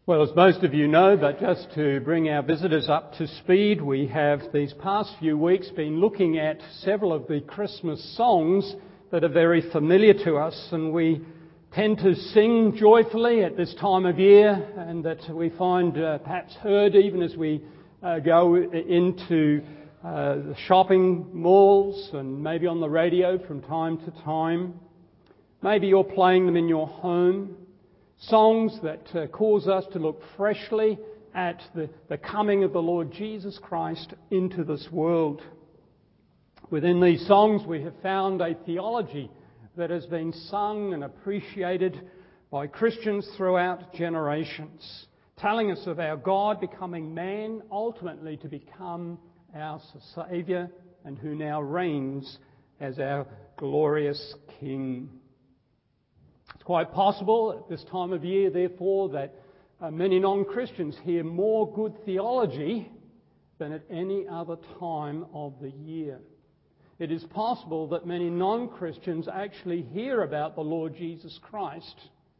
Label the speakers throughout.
Speaker 1: Well, as most of you know, but just to bring our visitors up to speed, we have these past few weeks been looking at several of the Christmas songs that are very familiar to us, and we tend to sing joyfully at this time of year, and that we find perhaps heard even as we go into the shopping malls and maybe on the radio from time to time. Maybe you're playing them in your home. Songs that cause us to look freshly at the coming of the Lord Jesus Christ into this world. Within these songs we have found a theology that has been sung and appreciated by Christians throughout generations, telling us of our God becoming man, ultimately to become our Saviour, and who now reigns as our glorious King. It's quite possible at this time of year, therefore, that many non-Christians hear more good theology than at any other time of the year. It is possible that many non-Christians actually hear about the Lord Jesus Christ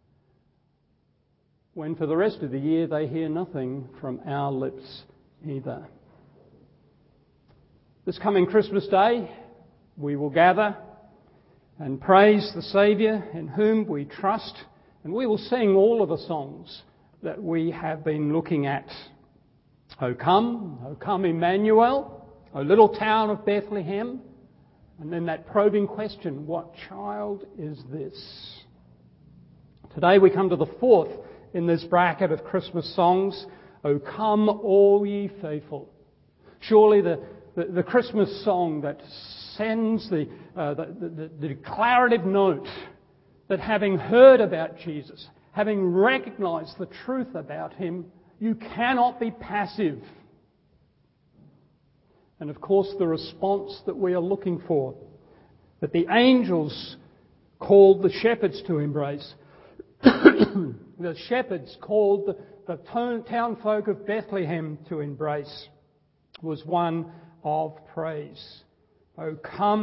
Speaker 1: when for the rest of the year they hear nothing from our lips either. This coming Christmas Day, we will gather and praise the Saviour in whom we trust, and we will sing all of the songs that we have been looking at. O come Emmanuel, O little town of Bethlehem, and then that probing question, what child is this? Today we come to the fourth in this bracket of Christmas songs, O come all ye faithful. Surely the Christmas song that sends the declarative note that having heard about Jesus, having recognised the truth about Him, you cannot be passive. And of course the response that we are looking for, that the angels called the shepherds to embrace, the shepherds called the town folk of Bethlehem to embrace, was one of praise. O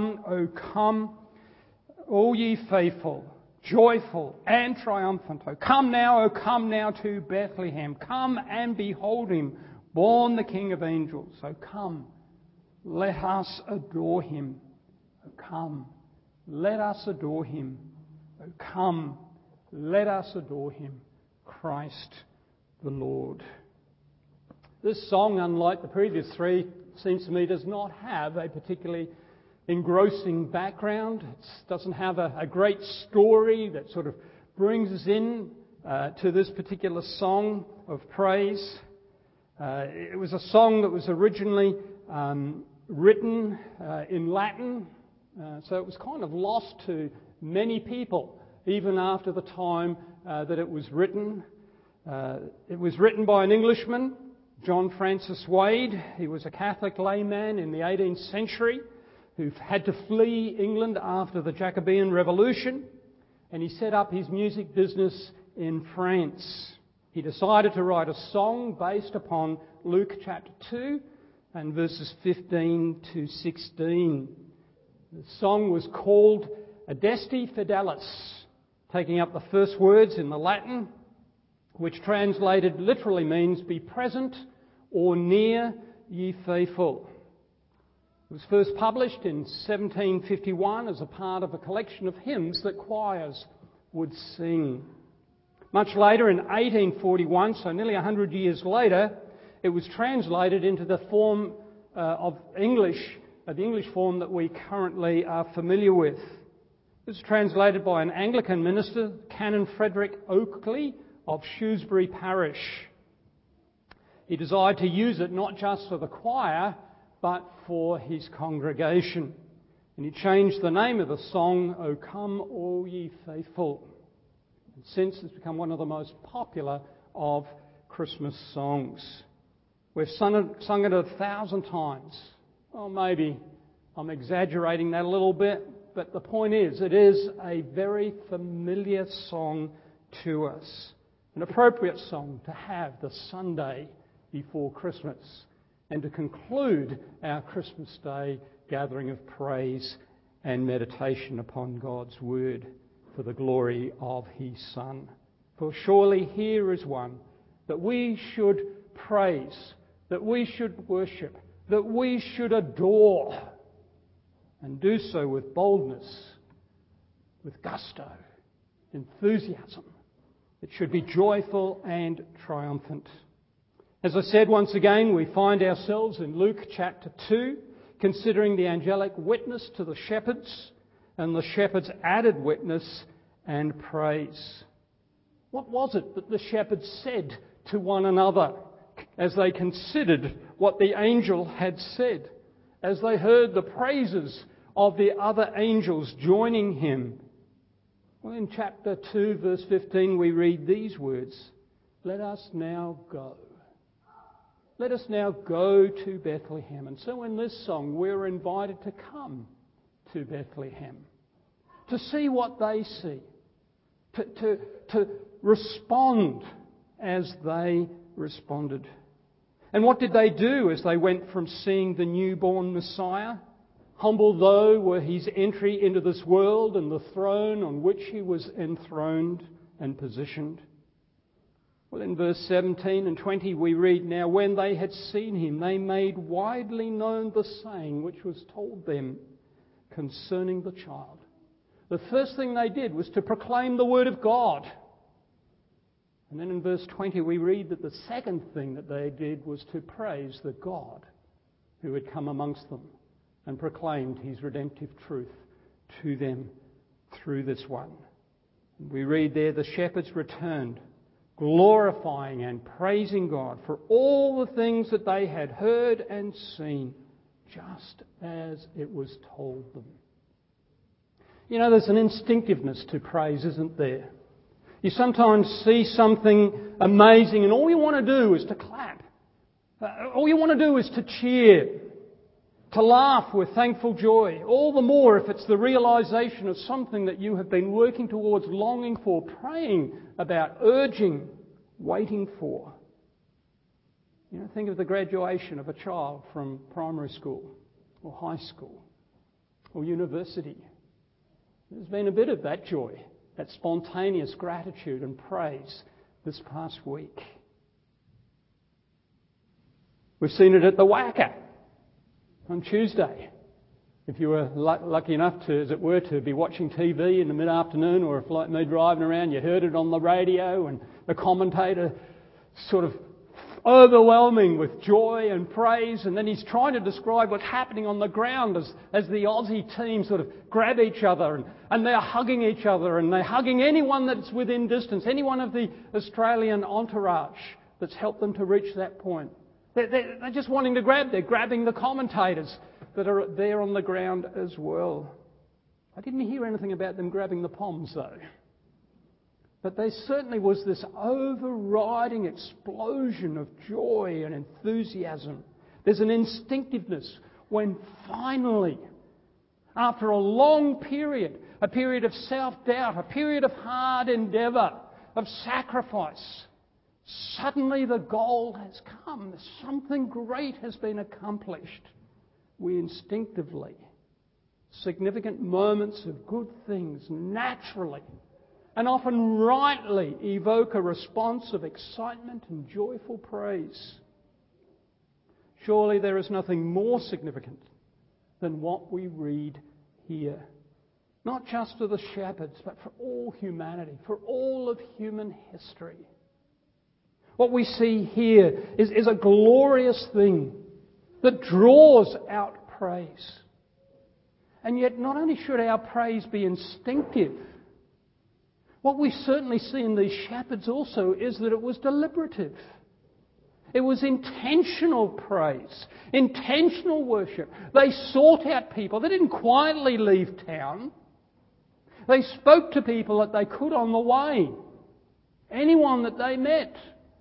Speaker 1: come, all ye faithful, joyful and triumphant. O come now to Bethlehem. Come and behold Him, born the King of angels. O come, let us adore Him. O come, let us adore Him. O come, let us adore Him, Christ the Lord. This song, unlike the previous three, seems to me does not have a particularly engrossing background. It doesn't have a great story that sort of brings us in to this particular song of praise. It was a song that was originally written in Latin, so it was kind of lost to many people even after the time that it was written. It was written by an Englishman, John Francis Wade. He was a Catholic layman in the 18th century who had to flee England after the Jacobean Revolution, and he set up his music business in France. He decided to write a song based upon Luke chapter 2 and verses 15 to 16. The song was called Adeste Fidelis, taking up the first words in the Latin, which translated literally means be present or near ye faithful. It was first published in 1751 as a part of a collection of hymns that choirs would sing. Much later, in 1841, so nearly 100 years later, it was translated into the form of English, the English form that we currently are familiar with. It was translated by an Anglican minister, Canon Frederick Oakley of Shrewsbury Parish. He desired to use it not just for the choir, but for his congregation. And he changed the name of the song, O Come All Ye Faithful. And since it's become one of the most popular of Christmas songs. We've sung it 1,000 times. Well, maybe I'm exaggerating that a little bit, but the point is, it is a very familiar song to us. An appropriate song to have the Sunday before Christmas and to conclude our Christmas Day gathering of praise and meditation upon God's Word for the glory of His Son. For surely here is one that we should praise, that we should worship, that we should adore, and do so with boldness, with gusto, enthusiasm. It should be joyful and triumphant. As I said once again, we find ourselves in Luke chapter 2, considering the angelic witness to the shepherds and the shepherds' added witness and praise. What was it that the shepherds said to one another as they considered what the angel had said, as they heard the praises of the other angels joining him? Well, in chapter 2, verse 15, we read these words, "Let us now go. Let us now go to Bethlehem." And so in this song, we're invited to come to Bethlehem, to see what they see, to respond as they responded. And what did they do as they went from seeing the newborn Messiah, humble though were his entry into this world and the throne on which he was enthroned and positioned? Well, in verse 17 and 20 we read, "Now when they had seen him, they made widely known the saying which was told them concerning the child." The first thing they did was to proclaim the word of God. And then in verse 20 we read that the second thing that they did was to praise the God who had come amongst them and proclaimed his redemptive truth to them through this one. And we read there, "The shepherds returned, glorifying and praising God for all the things that they had heard and seen, just as it was told them." You know, there's an instinctiveness to praise, isn't there? You sometimes see something amazing and all you want to do is to clap. All you want to do is to cheer, to laugh with thankful joy. All the more if it's the realisation of something that you have been working towards, longing for, praying about, urging, waiting for. You know, think of the graduation of a child from primary school or high school or university. There's been a bit of that joy, that spontaneous gratitude and praise this past week. We've seen it at the Wacker on Tuesday. If you were lucky enough to, as it were, to be watching TV in the mid-afternoon, or if like me driving around, you heard it on the radio and the commentator sort of overwhelming with joy and praise, and then he's trying to describe what's happening on the ground as the Aussie team sort of grab each other and they're hugging each other and they're hugging anyone that's within distance, anyone of the Australian entourage that's helped them to reach that point. They're just wanting to grab. They're grabbing the commentators that are there on the ground as well. I didn't hear anything about them grabbing the Poms though. But there certainly was this overriding explosion of joy and enthusiasm. There's an instinctiveness when finally, after a long period, a period of self-doubt, a period of hard endeavour, of sacrifice, suddenly the goal has come. Something great has been accomplished. We instinctively, significant moments of good things naturally and often rightly evoke a response of excitement and joyful praise. Surely there is nothing more significant than what we read here. Not just for the shepherds, but for all humanity, for all of human history. What we see here is a glorious thing that draws out praise. And yet not only should our praise be instinctive, what we certainly see in these shepherds also is that it was deliberative. It was intentional praise, intentional worship. They sought out people. They didn't quietly leave town. They spoke to people that they could on the way, anyone that they met.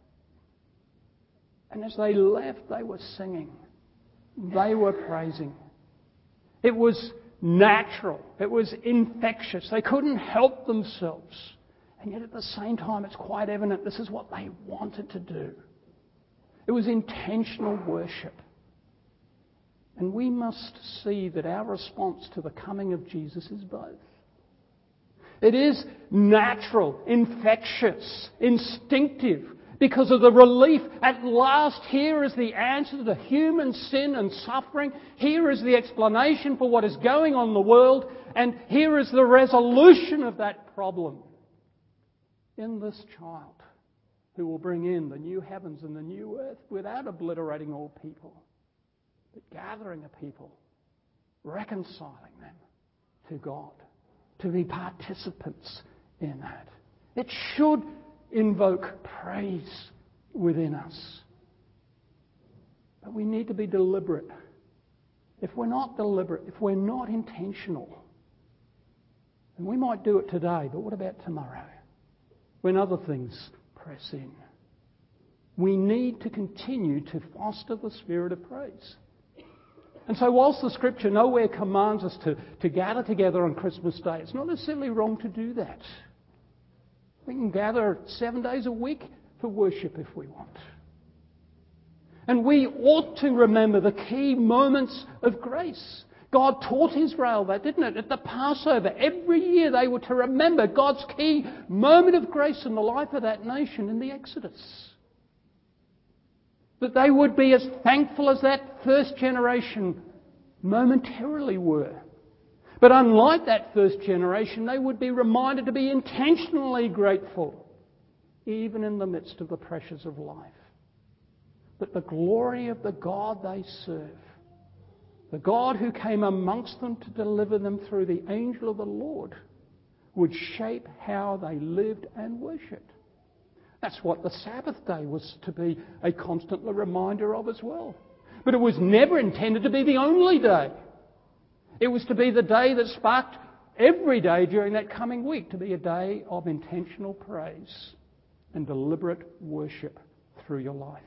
Speaker 1: And as they left, they were singing. They were praising. It was natural. It was infectious. They couldn't help themselves. And yet at the same time, it's quite evident this is what they wanted to do. It was intentional worship. And we must see that our response to the coming of Jesus is both. It is natural, infectious, instinctive, because of the relief. At last, here is the answer to human sin and suffering. Here is the explanation for what is going on in the world. And here is the resolution of that problem in this child who will bring in the new heavens and the new earth without obliterating all people, but gathering a people, reconciling them to God, to be participants in that. It should invoke praise within us. But we need to be deliberate. If we're not deliberate, if we're not intentional, and we might do it today, but what about tomorrow? When other things press in. We need to continue to foster the spirit of praise. And so whilst the Scripture nowhere commands us to gather together on Christmas Day, it's not necessarily wrong to do that. We can gather 7 days a week for worship if we want. And we ought to remember the key moments of grace. God taught Israel that, didn't it? At the Passover, every year they were to remember God's key moment of grace in the life of that nation in the Exodus. That they would be as thankful as that first generation momentarily were. But unlike that first generation, they would be reminded to be intentionally grateful, even in the midst of the pressures of life. That the glory of the God they serve, the God who came amongst them to deliver them through the angel of the Lord, would shape how they lived and worshipped. That's what the Sabbath day was to be a constant reminder of as well. But it was never intended to be the only day. It was to be the day that sparked every day during that coming week to be a day of intentional praise and deliberate worship through your life.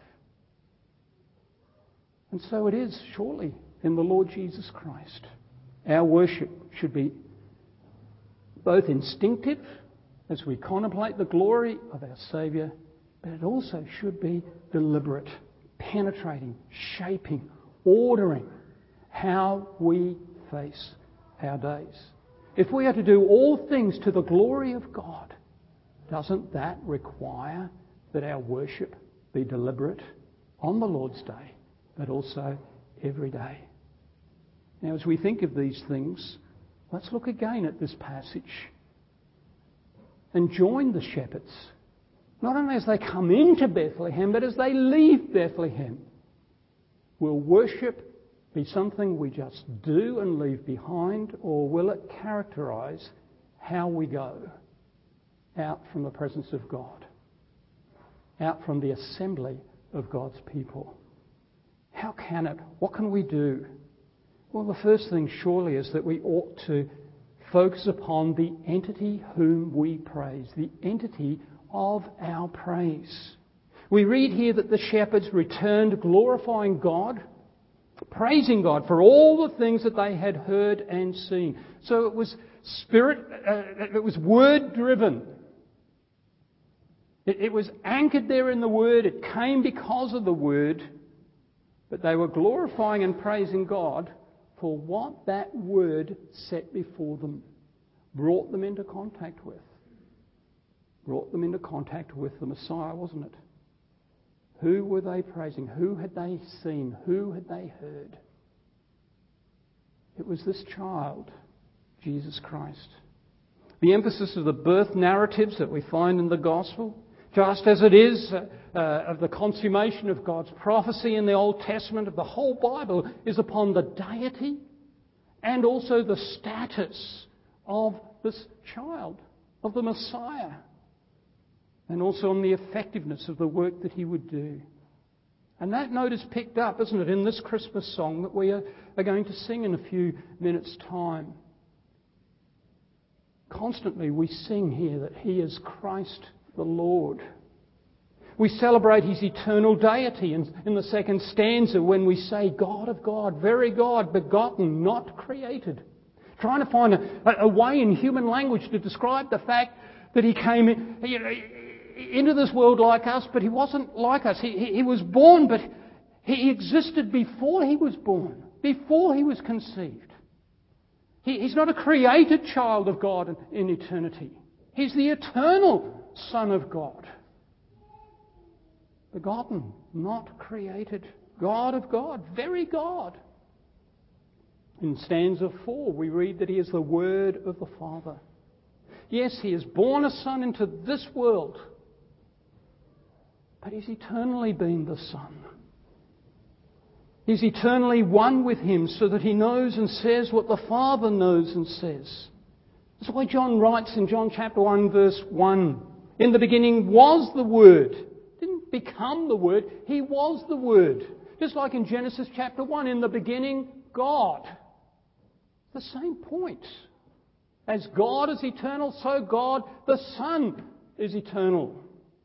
Speaker 1: And so it is, surely, in the Lord Jesus Christ. Our worship should be both instinctive as we contemplate the glory of our Saviour, but it also should be deliberate, penetrating, shaping, ordering how we face our days. If we are to do all things to the glory of God, doesn't that require that our worship be deliberate on the Lord's Day, but also every day? Now, as we think of these things, let's look again at this passage and join the shepherds, not only as they come into Bethlehem, but as they leave Bethlehem. Will worship be something we just do and leave behind, or will it characterise how we go out from the presence of God, out from the assembly of God's people? How can it? What can we do? Well, the first thing surely is that we ought to focus upon the entity whom we praise, the entity of our praise. We read here that the shepherds returned glorifying God, praising God for all the things that they had heard and seen. So it was it was word driven. It was anchored there in the word. It came because of the word. But they were glorifying and praising God for what that word set before them, brought them into contact with. Brought them into contact with the Messiah, wasn't it? Who were they praising? Who had they seen? Who had they heard? It was this child, Jesus Christ. The emphasis of the birth narratives that we find in the Gospel, just as it is of the consummation of God's prophecy in the Old Testament, of the whole Bible, is upon the deity and also the status of this child, of the Messiah, and also on the effectiveness of the work that he would do. And that note is picked up, isn't it, in this Christmas song that we are going to sing in a few minutes' time. Constantly we sing here that he is Christ the Lord. We celebrate his eternal deity in the second stanza when we say, God of God, very God, begotten, not created. Trying to find a way in human language to describe the fact that he came into this world like us, but he wasn't like us. He was born, but he existed before he was born, before he was conceived. He's not a created child of God in eternity. He's the eternal Son of God. begotten, not created. God of God, very God. In stanza 4, we read that he is the Word of the Father. Yes, he has born a Son into this world, but he's eternally been the Son. He's eternally one with him so that he knows and says what the Father knows and says. That's why John writes in John chapter 1 verse 1, in the beginning was the Word. Didn't become the Word, he was the Word. Just like in Genesis chapter 1, in the beginning, God. The same point. As God is eternal, so God, the Son, is eternal.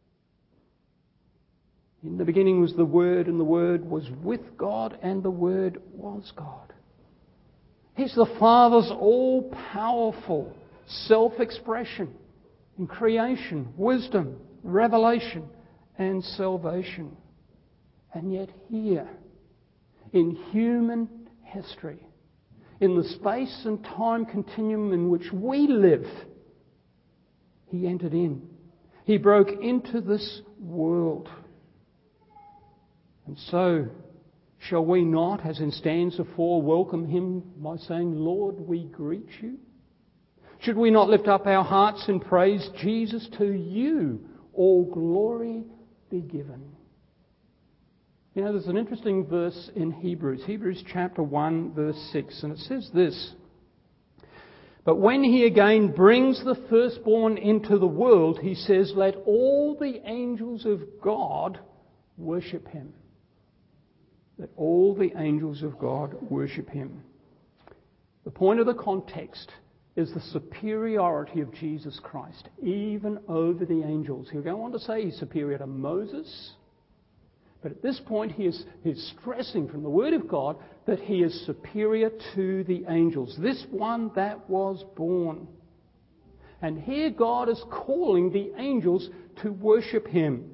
Speaker 1: In the beginning was the Word, and the Word was with God, and the Word was God. He's the Father's all-powerful self-expression in creation, wisdom, revelation, and salvation. And yet here, in human history, in the space and time continuum in which we live, he entered in. He broke into this world. And so, shall we not, as in stanza 4, welcome him by saying, Lord, we greet you? Should we not lift up our hearts in praise? Jesus, to you all glory be given. You know, there's an interesting verse in Hebrews chapter 1, verse 6, and it says this, but when he again brings the firstborn into the world, he says, let all the angels of God worship him. Let all the angels of God worship him. The point of the context is the superiority of Jesus Christ, even over the angels. He'll go on to say he's superior to Moses, but at this point he's stressing from the Word of God that he is superior to the angels. This one that was born. And here God is calling the angels to worship him.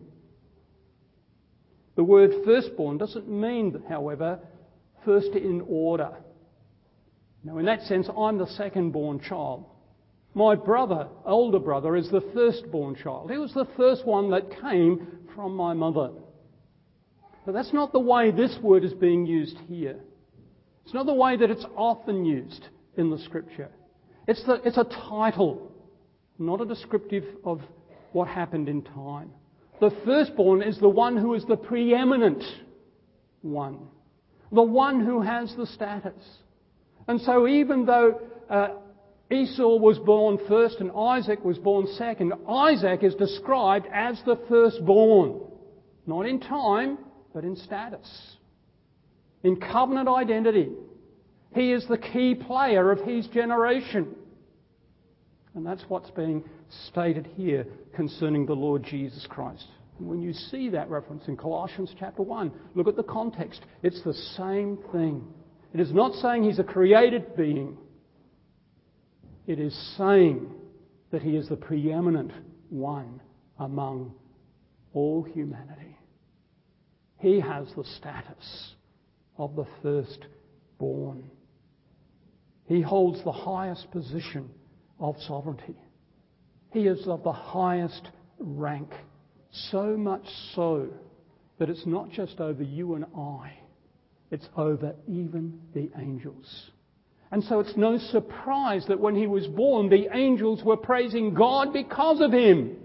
Speaker 1: The word firstborn doesn't mean, however, first in order. Now, in that sense, I'm the second-born child. My brother, older brother, is the first-born child. He was the first one that came from my mother. But that's not the way this word is being used here. It's not the way that it's often used in the Scripture. It's a title, not a descriptive of what happened in time. The firstborn is the one who is the preeminent one, the one who has the status. And so even though Esau was born first and Isaac was born second, Isaac is described as the firstborn, not in time, but in status, in covenant identity. He is the key player of his generation. And that's what's being stated here concerning the Lord Jesus Christ. And when you see that reference in Colossians chapter 1, look at the context. It's the same thing. It is not saying he's a created being. It is saying that he is the preeminent one among all humanity. He has the status of the firstborn. He holds the highest position of sovereignty. He is of the highest rank, so much so that it's not just over you and I, it's over even the angels. And so it's no surprise that when he was born, the angels were praising God because of him.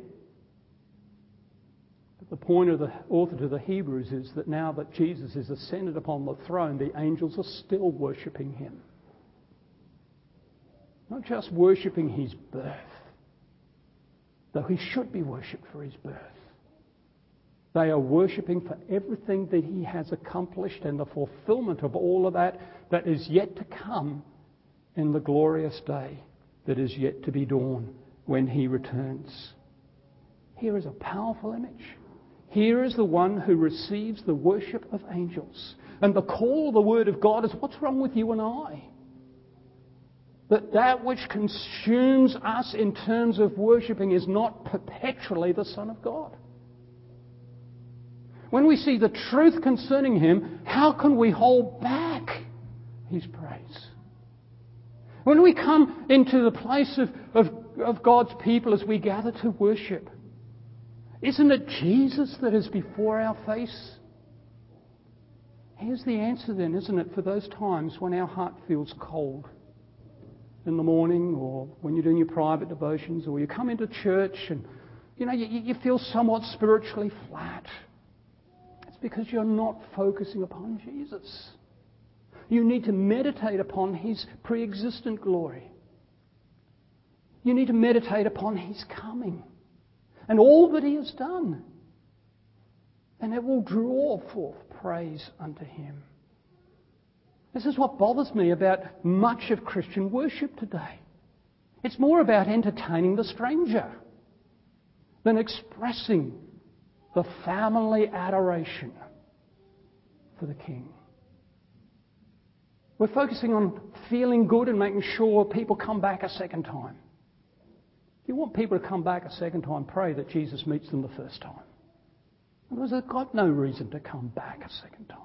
Speaker 1: But the point of the author to the Hebrews is that now that Jesus is ascended upon the throne, the angels are still worshipping him. Not just worshipping his birth, though he should be worshipped for his birth. They are worshipping for everything that he has accomplished and the fulfillment of all of that that is yet to come in the glorious day that is yet to be dawn when he returns. Here is a powerful image. Here is the one who receives the worship of angels. And the call of the Word of God is, what's wrong with you and I? That which consumes us in terms of worshipping is not perpetually the Son of God. When we see the truth concerning him, how can we hold back his praise? When we come into the place of God's people as we gather to worship, Isn't it Jesus that is before our face? Here's the answer then, isn't it, for those times when our heart feels cold in the morning, or when you're doing your private devotions, or you come into church and you feel somewhat spiritually flat. It's because you're not focusing upon Jesus. You need to meditate upon His pre-existent glory. You need to meditate upon His coming and all that He has done. And it will draw forth praise unto Him. This is what bothers me about much of Christian worship today. It's more about entertaining the stranger than expressing the family adoration for the King. We're focusing on feeling good and making sure people come back a second time. If you want people to come back a second time, pray that Jesus meets them the first time. Otherwise, they've got no reason to come back a second time.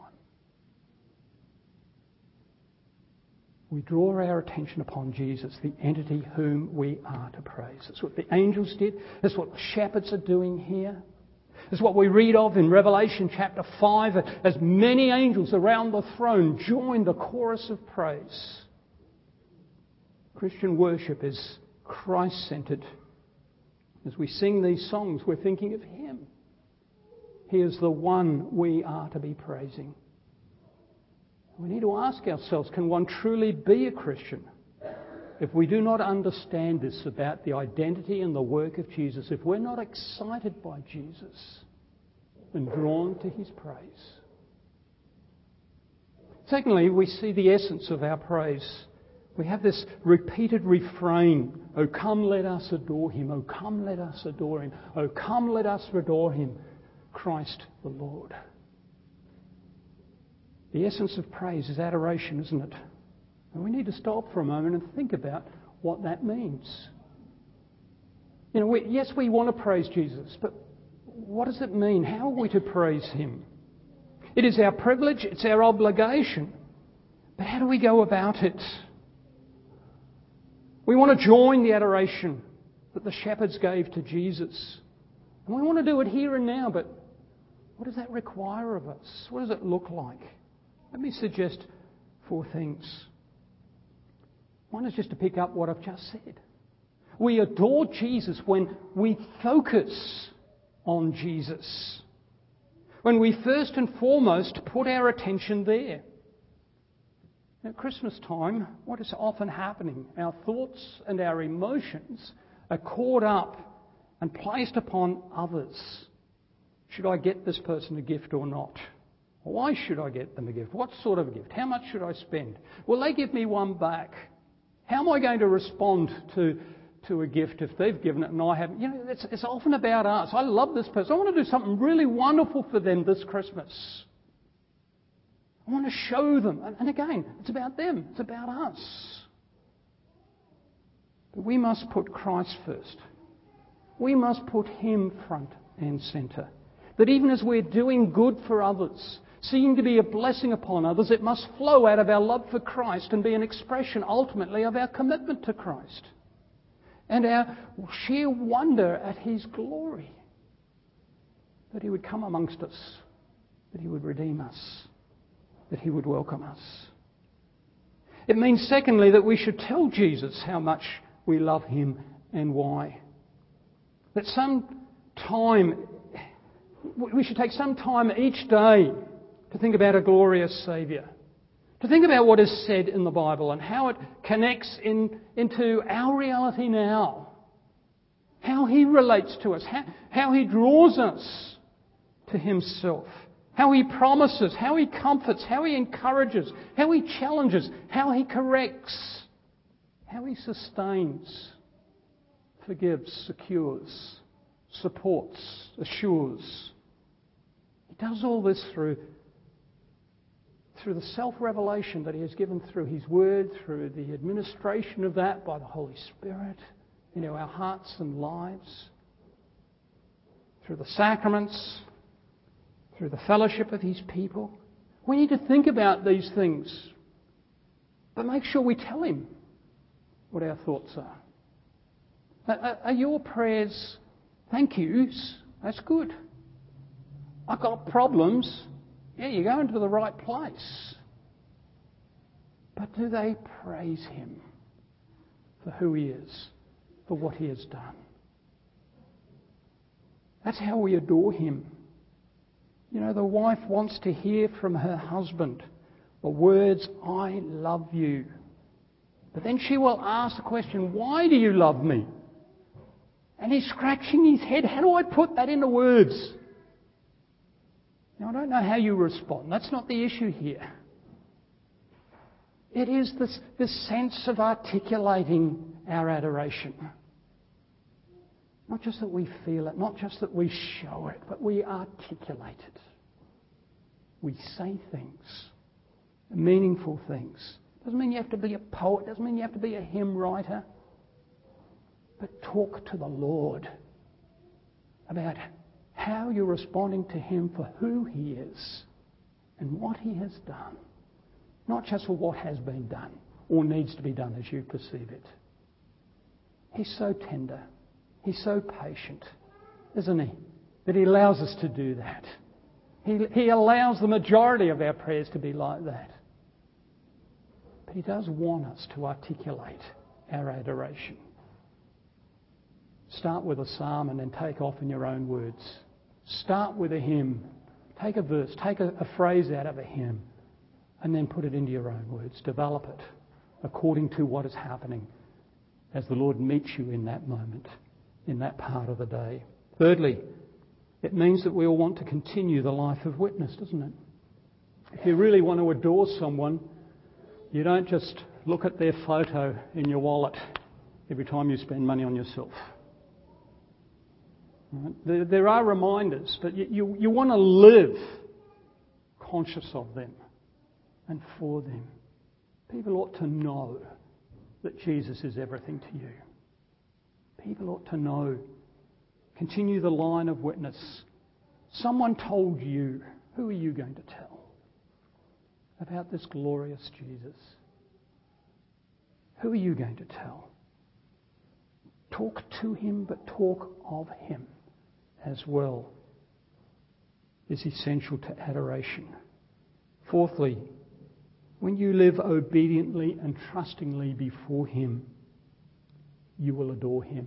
Speaker 1: We draw our attention upon Jesus, the entity whom we are to praise. That's what the angels did. That's what the shepherds are doing here. That's what we read of in Revelation chapter 5, as many angels around the throne join the chorus of praise. Christian worship is Christ-centered. As we sing these songs, we're thinking of Him. He is the one we are to be praising. We need to ask ourselves, can one truly be a Christian if we do not understand this about the identity and the work of Jesus, if we're not excited by Jesus and drawn to His praise? Secondly, we see the essence of our praise. We have this repeated refrain, "O come, let us adore Him. O come, let us adore Him. O come, let us adore Him, Christ the Lord." The essence of praise is adoration, isn't it? And we need to stop for a moment and think about what that means. Yes, we want to praise Jesus, but what does it mean? How are we to praise Him? It is our privilege, it's our obligation. But how do we go about it? We want to join the adoration that the shepherds gave to Jesus. And we want to do it here and now, but what does that require of us? What does it look like? Let me suggest 4 things. One is just to pick up what I've just said. We adore Jesus when we focus on Jesus. When we first and foremost put our attention there. At Christmas time, what is often happening? Our thoughts and our emotions are caught up and placed upon others. Should I get this person a gift or not? Why should I get them a gift? What sort of a gift? How much should I spend? Will they give me one back? How am I going to respond to a gift if they've given it and I haven't? It's often about us. I love this person. I want to do something really wonderful for them this Christmas. I want to show them. And again, it's about them. It's about us. But we must put Christ first. We must put Him front and centre. That even as we're doing good for others, seeking to be a blessing upon others, it must flow out of our love for Christ and be an expression ultimately of our commitment to Christ and our sheer wonder at His glory. That He would come amongst us, that He would redeem us, that He would welcome us. It means, secondly, that we should tell Jesus how much we love Him and why. That we should take some time each day to think about a glorious Saviour. To think about what is said in the Bible and how it connects into our reality now. How He relates to us. How He draws us to Himself. How He promises. How He comforts. How He encourages. How He challenges. How He corrects. How He sustains. Forgives. Secures. Supports. Assures. He does all this through the self-revelation that He has given through His Word, through the administration of that by the Holy Spirit into our hearts and lives, through the sacraments, through the fellowship of His people. We need to think about these things, but make sure we tell Him what our thoughts are. Are your prayers thank yous? That's good. I've got problems. Yeah, you're going to the right place. But do they praise him for who he is, for what he has done? That's how we adore him. You know, the wife wants to hear from her husband the words, I love you. But then she will ask the question, why do you love me? And he's scratching his head. How do I put that into words? Now, I don't know how you respond. That's not the issue here. It is this sense of articulating our adoration. Not just that we feel it, not just that we show it, but we articulate it. We say things, meaningful things. Doesn't mean you have to be a poet, doesn't mean you have to be a hymn writer. But talk to the Lord about how you're responding to him for who he is and what he has done. Not just for what has been done or needs to be done as you perceive it. He's so tender. He's so patient, isn't he? That he allows us to do that. He allows the majority of our prayers to be like that. But he does want us to articulate our adoration. Start with a psalm and then take off in your own words. Start with a hymn. Take a verse, take a phrase out of a hymn, and then put it into your own words. Develop it according to what is happening as the Lord meets you in that moment, in that part of the day. Thirdly, it means that we all want to continue the life of witness, doesn't it? If you really want to adore someone, you don't just look at their photo in your wallet every time you spend money on yourself. Right? There are reminders, but you want to live conscious of them and for them. People ought to know that Jesus is everything to you. People ought to know. Continue the line of witness. Someone told you, who are you going to tell about this glorious Jesus? Who are you going to tell? Talk to him, but talk of him as well is essential to adoration. Fourthly, when you live obediently and trustingly before him, you will adore him.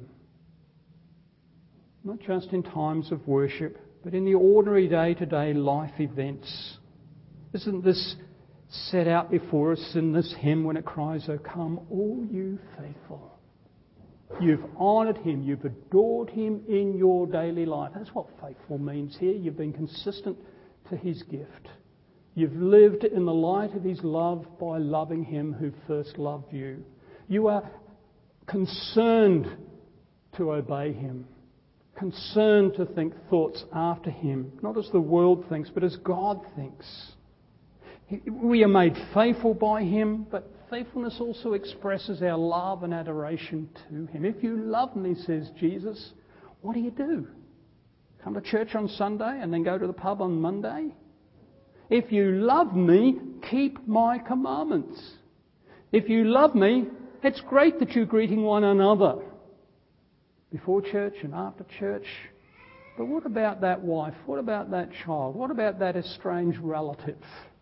Speaker 1: Not just in times of worship, but in the ordinary day-to-day life events. Isn't this set out before us in this hymn when it cries, O come, all you faithful? You've honoured him, you've adored him in your daily life. That's what faithful means here. You've been consistent to his gift. You've lived in the light of his love by loving him who first loved you. You are concerned to obey him, concerned to think thoughts after him, not as the world thinks, but as God thinks. We are made faithful by him, but faithfulness also expresses our love and adoration to him. If you love me, says Jesus, what do? Come to church on Sunday and then go to the pub on Monday? If you love me, keep my commandments. If you love me, it's great that you're greeting one another before church and after church. But what about that wife? What about that child? What about that estranged relative?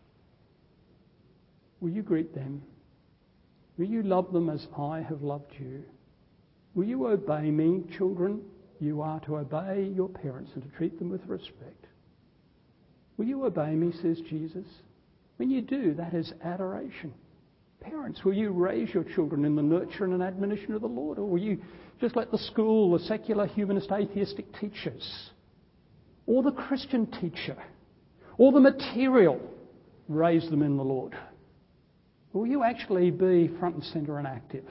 Speaker 1: Will you greet them? Will you love them as I have loved you? Will you obey me, children? You are to obey your parents and to treat them with respect. Will you obey me, says Jesus? When you do, that is adoration. Parents, will you raise your children in the nurture and admonition of the Lord? Or will you just let the school, the secular, humanist, atheistic teachers, or the Christian teacher, or the material raise them in the Lord? Or will you actually be front and centre and active,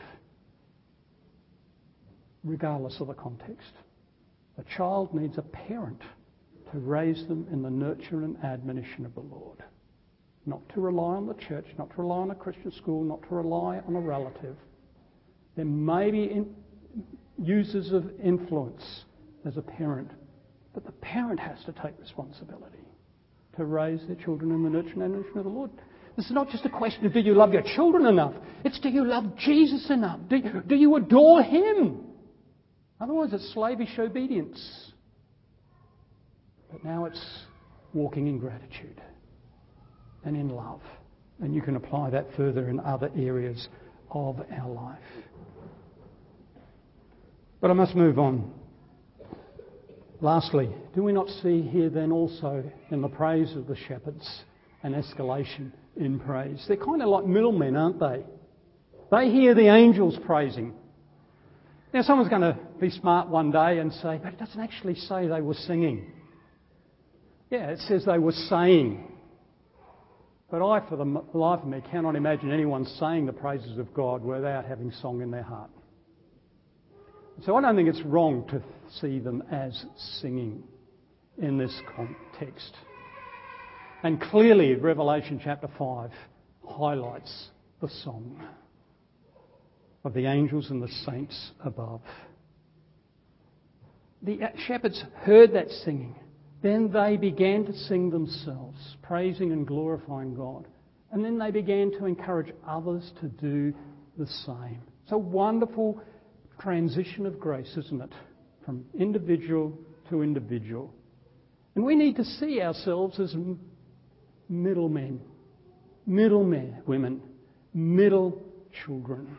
Speaker 1: regardless of the context? A child needs a parent to raise them in the nurture and admonition of the Lord. Not to rely on the church, not to rely on a Christian school, not to rely on a relative. There may be users of influence as a parent, but the parent has to take responsibility to raise their children in the nurture and admonition of the Lord. This is not just a question of do you love your children enough? It's do you love Jesus enough? Do you adore him? Otherwise it's slavish obedience. But now it's walking in gratitude and in love. And you can apply that further in other areas of our life. But I must move on. Lastly, do we not see here then also in the praise of the shepherds an escalation in praise? They're kind of like middlemen, aren't they? They hear the angels praising. Now someone's going to be smart one day and say, but it doesn't actually say they were singing. Yeah, it says they were saying. But I, for the life of me, cannot imagine anyone saying the praises of God without having song in their heart. So I don't think it's wrong to see them as singing in this context. And clearly, Revelation chapter 5 highlights the song of the angels and the saints above. The shepherds heard that singing. Then they began to sing themselves, praising and glorifying God. And then they began to encourage others to do the same. It's a wonderful transition of grace, isn't it? From individual to individual. And we need to see ourselves as middlemen, women, middle children.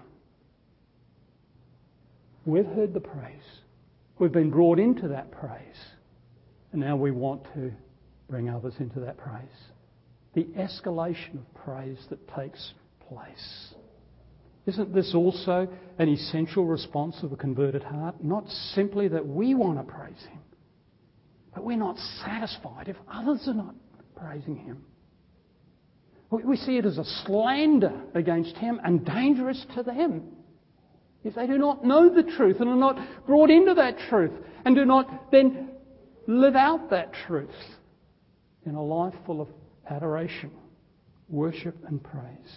Speaker 1: We've heard the praise. We've been brought into that praise. And now we want to bring others into that praise. The escalation of praise that takes place. Isn't this also an essential response of a converted heart? Not simply that we want to praise Him, but we're not satisfied if others are not praising Him. We see it as a slander against Him and dangerous to them if they do not know the truth and are not brought into that truth and do not then live out that truth in a life full of adoration, worship and praise.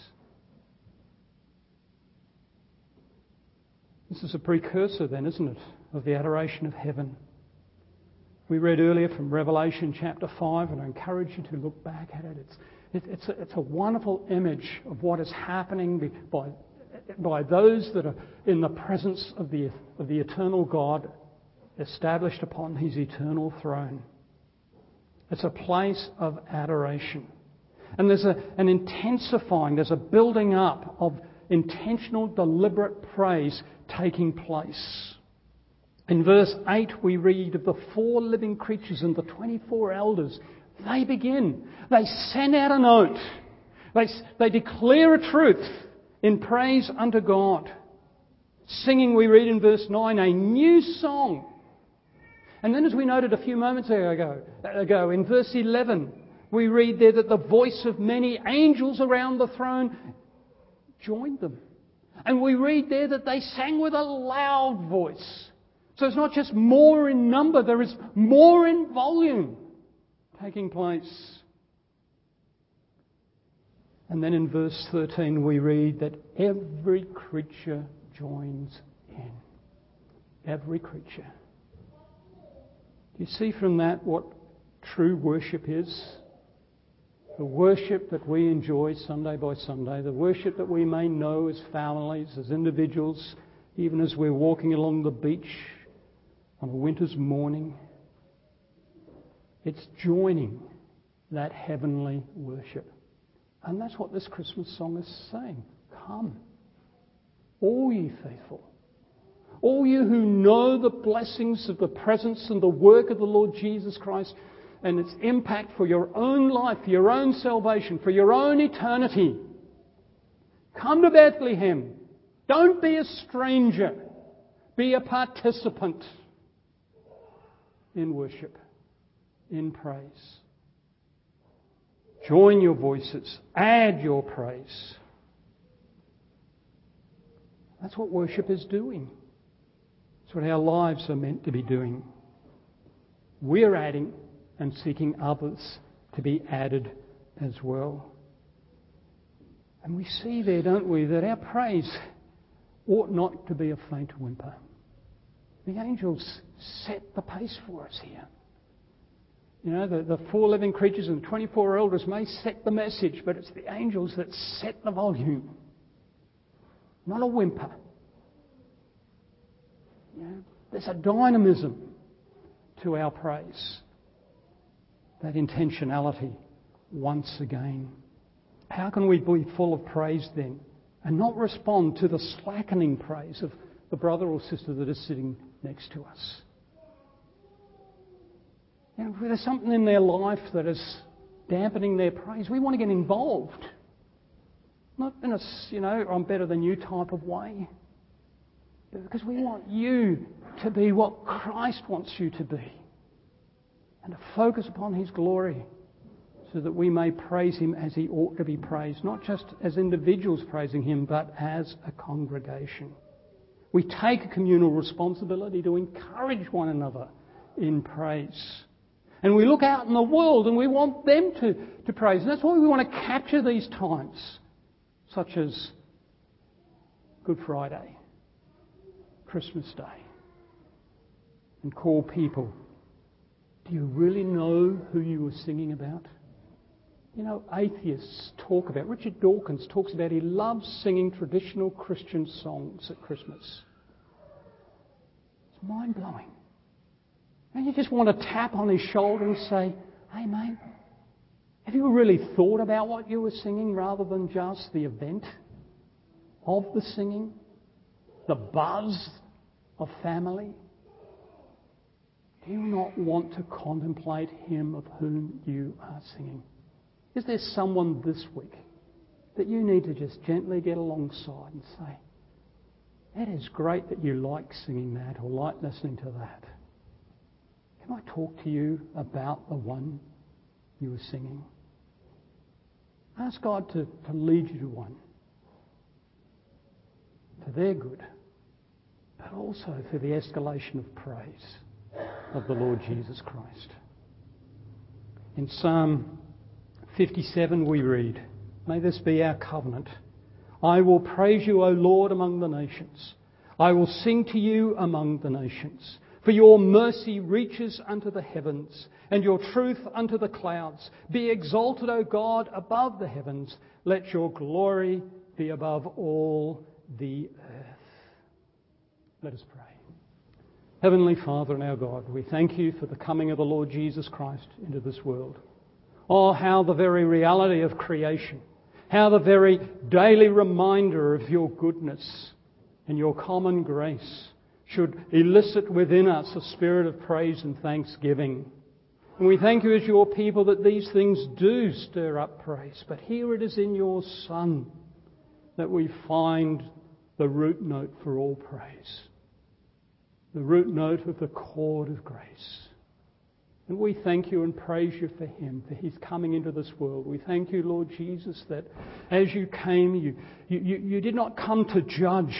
Speaker 1: This is a precursor then, isn't it, of the adoration of heaven. We read earlier from Revelation chapter 5, and I encourage you to look back at it. It's a wonderful image of what is happening by those that are in the presence of the eternal God established upon His eternal throne. It's a place of adoration. And there's an intensifying, there's a building up of intentional, deliberate praise taking place. In verse 8 we read of the 4 living creatures and the 24 elders. They begin. They send out a note. They declare a truth in praise unto God. Singing, we read in verse 9, a new song. And then as we noted a few moments ago, in verse 11, we read there that the voice of many angels around the throne joined them. And we read there that they sang with a loud voice. So it's not just more in number, there is more in volume taking place. And then in verse 13 we read that every creature joins in. Every creature. Do you see from that what true worship is? The worship that we enjoy Sunday by Sunday, the worship that we may know as families, as individuals, even as we're walking along the beach on a winter's morning. It's joining that heavenly worship. And that's what this Christmas song is saying. Come, all ye faithful, all you who know the blessings of the presence and the work of the Lord Jesus Christ and its impact for your own life, for your own salvation, for your own eternity. Come to Bethlehem. Don't be a stranger. Be a participant in worship, in praise. Join your voices. Add your praise. That's what worship is doing. That's what our lives are meant to be doing. We're adding and seeking others to be added as well. And we see there, don't we, that our praise ought not to be a faint whimper. The angels set the pace for us here. You know, the 4 living creatures and the 24 elders may set the message, but it's the angels that set the volume. Not a whimper. You know, there's a dynamism to our praise. that intentionality once again. How can we be full of praise then and not respond to the slackening praise of the brother or sister that is sitting next to us? You know, if there's something in their life that is dampening their praise, we want to get involved. Not in a, I'm better than you type of way. But because we want you to be what Christ wants you to be. And to focus upon His glory so that we may praise Him as He ought to be praised. Not just as individuals praising Him, but as a congregation. We take a communal responsibility to encourage one another in praise. And we look out in the world and we want them to praise. And that's why we want to capture these times, such as Good Friday, Christmas Day, and call people, do you really know who you were singing about? You know, atheists talk about, Richard Dawkins talks about he loves singing traditional Christian songs at Christmas. It's mind-blowing. And you just want to tap on his shoulder and say, hey mate, have you really thought about what you were singing rather than just the event of the singing, the buzz of family? Do you not want to contemplate Him of whom you are singing? Is there someone this week that you need to just gently get alongside and say, it is great that you like singing that or like listening to that. Can I talk to you about the one you were singing? Ask God to lead you to one. For their good, but also for the escalation of praise of the Lord Jesus Christ. In Psalm 57 we read, may this be our covenant. I will praise you, O Lord, among the nations. I will sing to you among the nations. For your mercy reaches unto the heavens, and your truth unto the clouds. Be exalted, O God, above the heavens. Let your glory be above all the earth. Let us pray. Heavenly Father and our God, we thank you for the coming of the Lord Jesus Christ into this world. Oh, how the very reality of creation, how the very daily reminder of your goodness and your common grace should elicit within us a spirit of praise and thanksgiving. And we thank you as your people that these things do stir up praise. But here it is in your Son that we find the root note for all praise. The root note of the chord of grace. And we thank you and praise you for Him, for His coming into this world. We thank you, Lord Jesus, that as you came, you did not come to judge,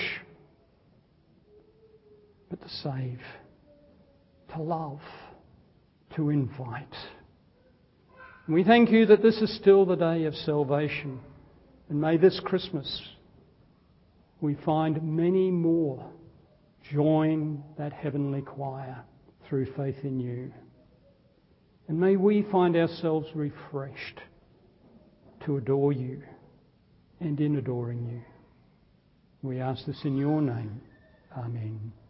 Speaker 1: but to save, to love, to invite. And we thank you that this is still the day of salvation. And may this Christmas we find many more join that heavenly choir through faith in you. And may we find ourselves refreshed to adore you and in adoring you. We ask this in your name. Amen.